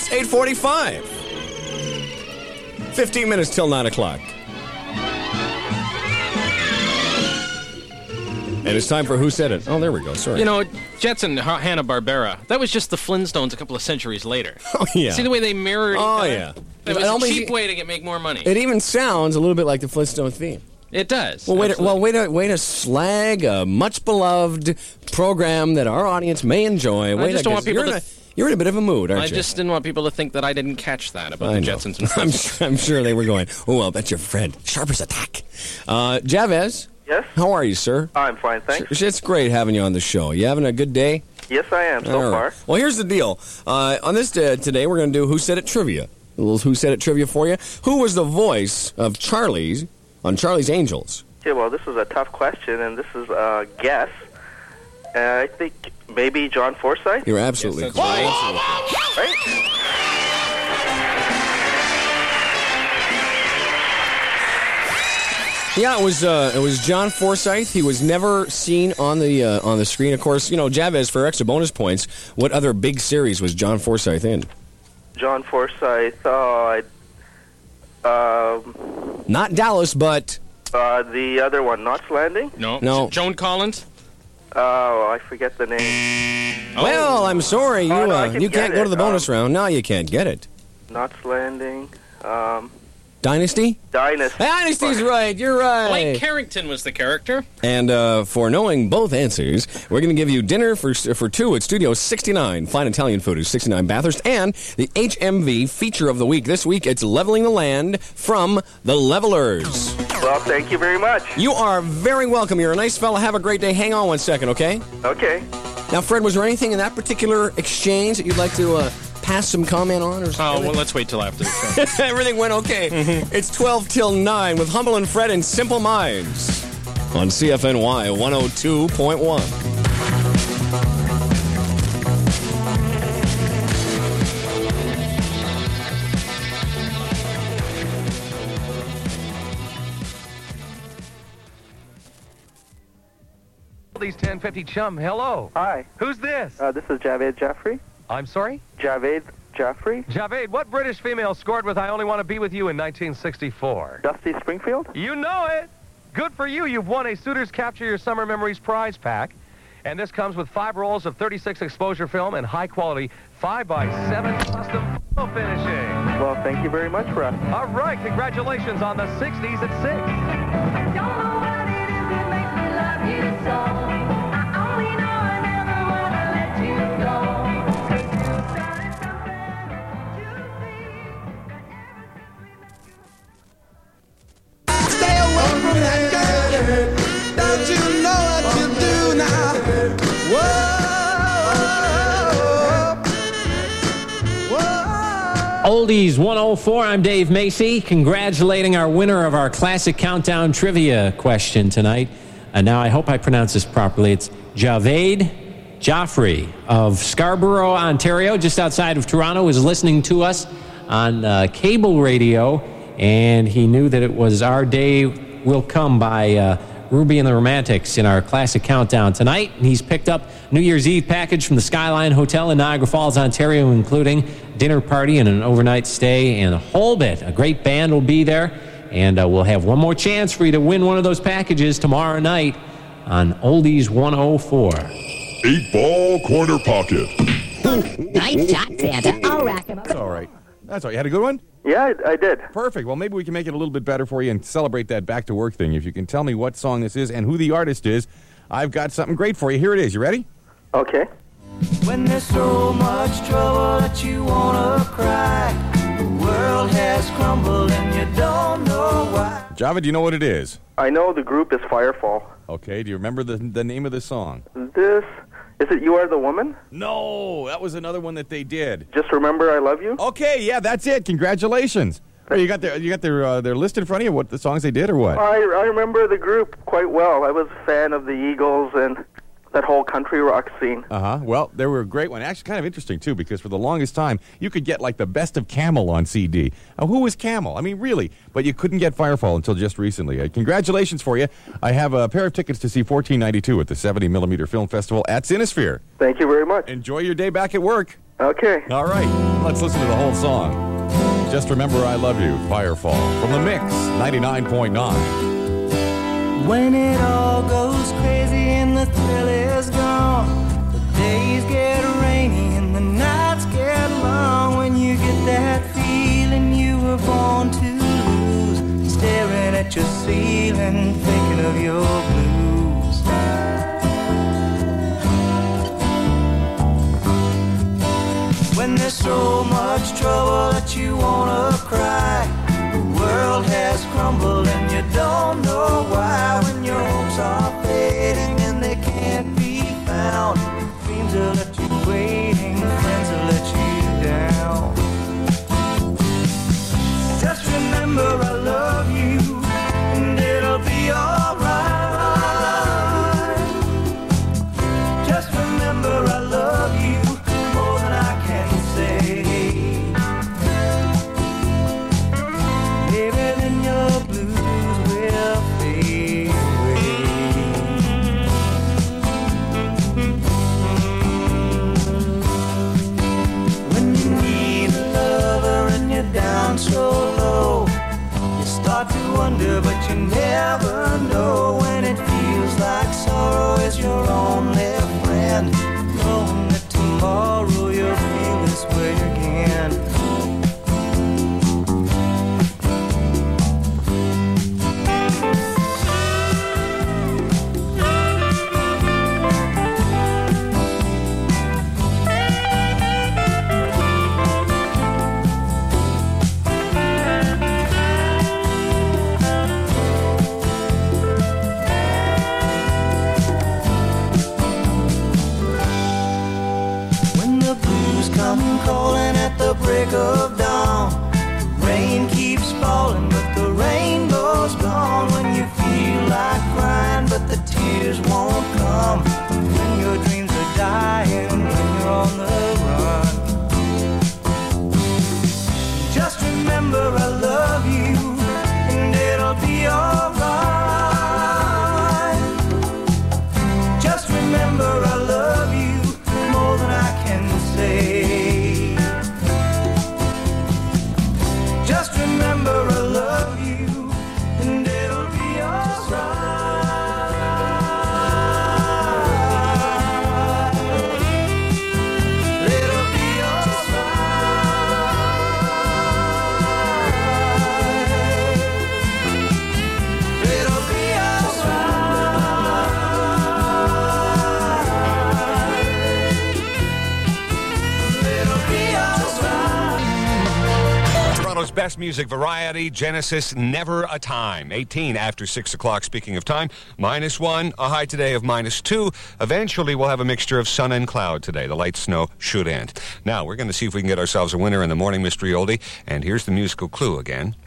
It's 8:45. 15 minutes till 9 o'clock. And it's time for Who Said It? Oh, there we go. Sorry. You know, Jetson, Hanna-Barbera, that was just the Flintstones a couple of centuries later. Oh, yeah. See the way they mirrored? Oh, yeah. That was a cheap way to make more money. It even sounds a little bit like the Flintstone theme. It does. Well, way to slag a much-beloved program that our audience may enjoy. I just don't want people to... You're in a bit of a mood, aren't you? I just didn't want people to think that I didn't catch that about the Jetsons and Flintstones. I'm sure they were going, oh, I'll bet your friend. Sharp as a tack. Javez? Yes? How are you, sir? I'm fine, thanks. It's great having you on the show. You having a good day? Yes, I am, so far. Well, here's the deal. On this today, we're going to do Who Said It Trivia. A little Who Said It Trivia for you. Who was the voice of Charlie's on Charlie's Angels? Yeah, well, this is a tough question, and this is a guess. I think maybe John Forsythe? You're absolutely yes, correct. Right? Yeah, it was John Forsythe. He was never seen on the screen. Of course, you know, Javez, for extra bonus points, what other big series was John Forsythe in? John Forsythe, not Dallas, but... the other one, Knots Landing? No. Joan Collins? Oh, I forget the name. Well, I'm sorry. You can't go to the bonus round. No, you can't get it. Knots Landing. Dynasty? Dynasty's right. You're right. Blake Carrington was the character. And for knowing both answers, we're going to give you dinner for two at Studio 69, fine Italian food at 69 Bathurst, and the HMV feature of the week. This week, it's Leveling the Land from The Levelers. Well, thank you very much. You are very welcome. You're a nice fella. Have a great day. Hang on one second, okay? Okay. Now, Fred, was there anything in that particular exchange that you'd like to pass some comment on? Or well, let's wait till after the show. Everything went okay. Mm-hmm. It's 12 till 9 with Humble and Fred and Simple Minds on CFNY 102.1. These 1050 chum, hello. Hi. Who's this? This is Javed Jaffrey. I'm sorry? Javed Jaffrey. Javed, what British female scored with I Only Want to Be With You in 1964? Dusty Springfield. You know it. Good for you. You've won a Suitors Capture Your Summer Memories prize pack. And this comes with 5 rolls of 36 exposure film and high-quality 5x7 custom photo finishing. Well, thank you very much, Russ. All right. Congratulations on the 60s at 6. Don't know what it is that makes me love you so. I only know I never want to let you go. Stay away from that girl. Don't you know what you do now? Whoa. Oldies 104, I'm Dave Macy, congratulating our winner of our Classic Countdown Trivia question tonight. And now I hope I pronounce this properly. It's Javed Jaffrey of Scarborough, Ontario, just outside of Toronto, was listening to us on cable radio, and he knew that it was Our Day Will Come by Ruby and the Romantics in our Classic Countdown tonight. And he's picked up New Year's Eve package from the Skyline Hotel in Niagara Falls, Ontario, including dinner party and an overnight stay and a whole bit. A great band will be there, and we'll have one more chance for you to win one of those packages tomorrow night on Oldies 104. 8-ball corner pocket. Nice shot, Santa. I'll rack him up. That's all right. That's all right. You had a good one? Yeah, I did. Perfect. Well, maybe we can make it a little bit better for you and celebrate that back-to-work thing. If you can tell me what song this is and who the artist is, I've got something great for you. Here it is. You ready? Okay. When there's so much trouble that you wanna cry, the world has crumbled and you don't know why. Java, do you know what it is? I know the group is Firefall. Okay, do you remember the name of the song? Is it You Are the Woman? No, that was another one that they did. Just Remember I Love You? Okay, yeah, that's it. Congratulations. Oh, you got their list in front of you, what the songs they did or what? I remember the group quite well. I was a fan of the Eagles and that whole country rock scene. Uh-huh. Well, they were a great one. Actually, kind of interesting, too, because for the longest time, you could get, like, the best of Camel on CD. Now, who was Camel? I mean, really. But you couldn't get Firefall until just recently. Congratulations for you. I have a pair of tickets to see 1492 at the 70mm Film Festival at Cinesphere. Thank you very much. Enjoy your day back at work. Okay. All right, let's listen to the whole song. Just Remember I Love You, Firefall, from The Mix, 99.9. When it all goes crazy and the thrill is gone, the days get rainy and the nights get long. When you get that feeling you were born to lose, staring at your ceiling, thinking of your blues. When there's so much trouble that you wanna cry, the world has crumbled and you don't know why. When your hopes are fading and they can't be found, dreams will let you waiting, friends will let you down. Just remember I love you and it'll be alright. Just remember I love you more than I can say. Baby, then your blues will fade away. When you need a lover and you're down so low, you start to wonder but you never know. When it feels like sorrow is your only friend, knowing that tomorrow you'll feel this way again. When the blues come calling at the break of dawn, the rain keeps falling but the rainbow's gone. When you feel like crying but the tears won't come, when your dreams are dying, when you're on the run. Just remember I love you and it'll be alright. Just remember I love you more than I can say. Just remember I love you and it'll be alright. It'll be alright. It'll be Toronto's best music variety, Genesis, Never a Time. 18 after 6 o'clock, speaking of time. -1, a high today of -2. Eventually, we'll have a mixture of sun and cloud today. The light snow should end. Now, we're going to see if we can get ourselves a winner in the Morning Mystery Oldie. And here's the musical clue again.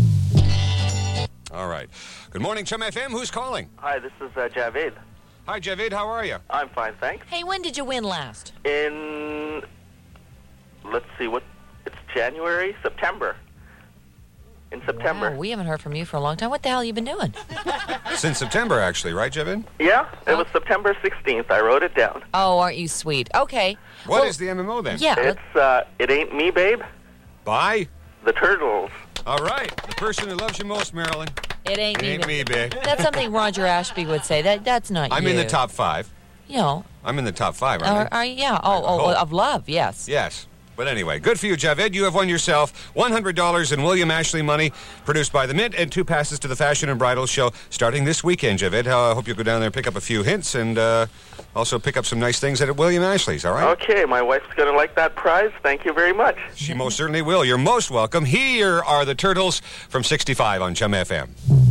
All right. Good morning, Chum FM. Who's calling? Hi, this is Javed. Hi, Javed. How are you? I'm fine, thanks. Hey, when did you win last? In, let's see, it's January, September. In September. Wow, we haven't heard from you for a long time. What the hell have you been doing? Since September, actually, right, Javed? Yeah, it was September 16th. I wrote it down. Oh, aren't you sweet? Okay. What is the MMO then? Yeah. It's It Ain't Me, Babe. By? The Turtles. All right. The person who loves you most, Marilyn. It ain't me. Ain't me, babe. That's something Roger Ashby would say. That's not you. I'm in the top 5. You know. I'm in the top 5, aren't I? Yeah. Oh, of love, yes. Yes. But anyway, good for you, Javed. You have won yourself $100 in William Ashley money, produced by the Mint, and 2 passes to the Fashion and Bridal Show starting this weekend, Javed. I hope you'll go down there and pick up a few hints and also pick up some nice things at William Ashley's, all right? Okay, my wife's going to like that prize. Thank you very much. She most certainly will. You're most welcome. Here are the Turtles from 65 on Chum FM.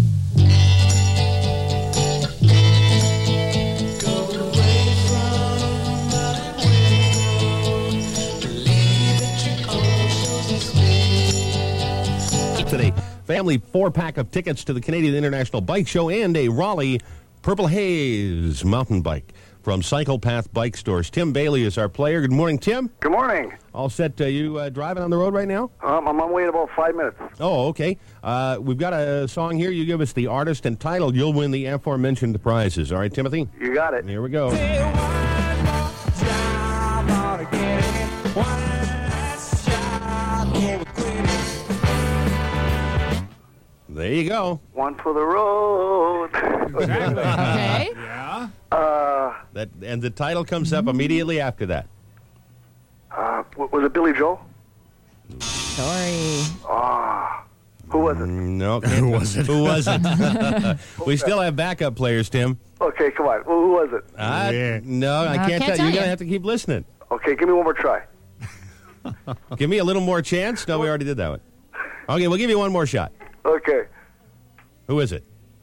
Today, family 4-pack of tickets to the Canadian International Bike Show and a Raleigh Purple Haze mountain bike from Cycle Path Bike Stores. Tim Bailey is our player. Good morning, Tim. Good morning. All set. You driving on the road right now? I'm on my way in about 5 minutes. Oh, okay. We've got a song here. You give us the artist and title. You'll win the aforementioned prizes. All right, Timothy? You got it. Here we go. There you go. One for the road. Okay. Yeah. That and the title comes up immediately after that. Was it Billy Joel? Sorry. Who was it? No, who was it? Who was it? We still have backup players, Tim. Okay, come on. Who was it? No, I can't tell you. You're gonna have to keep listening. Okay, give me one more try. Give me a little more chance. No, we already did that one. Okay, we'll give you one more shot. Okay. Who is it?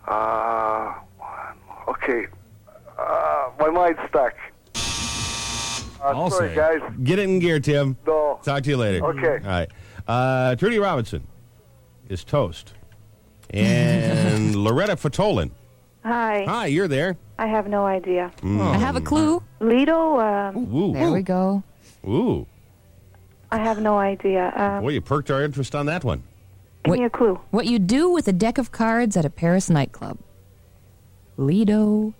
Okay. My mind's stuck. Sorry, guys. Get it in gear, Tim. No. Talk to you later. Okay. All right. Trudy Robinson is toast. And Loretta Fatolin. Hi. Hi, you're there. I have no idea. I have a clue. Lido, Ooh. There we go. Ooh. I have no idea. Boy, you perked our interest on that one. Give me a clue. What you do with a deck of cards at a Paris nightclub. Lido.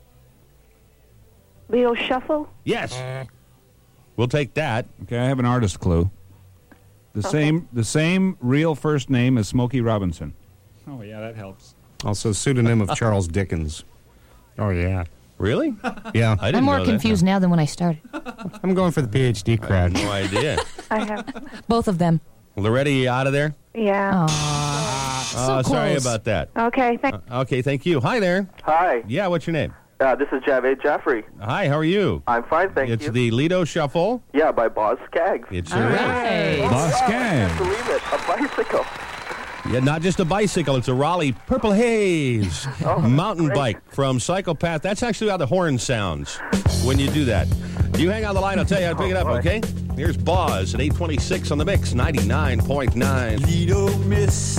Lido Shuffle? Yes. We'll take that. Okay, I have an artist clue. The same real first name as Smokey Robinson. Oh, yeah, that helps. Also, pseudonym of Charles Dickens. Oh, yeah. Really? Yeah. I didn't I'm more know that. confused now than when I started. I'm going for the PhD crowd. No idea. I have. Both of them. Loretta, you out of there? Yeah. Oh, sorry about that. Okay, Okay, thank you. Hi there. Hi. Yeah, what's your name? This is Javed Jaffrey. Hi, how are you? I'm fine, thank It's you. the Lido Shuffle. Yeah, by Boz Skaggs. It sure is. Boz I Skaggs. can't believe it. A bicycle. Yeah, not just a bicycle. It's a Raleigh Purple Haze mountain great. bike from Psychopath. That's actually how the horn sounds when you do that. You hang on the line. I'll tell you how to pick it up, okay? Here's Boz at 8:26 on the mix, 99.9. Lido, Miss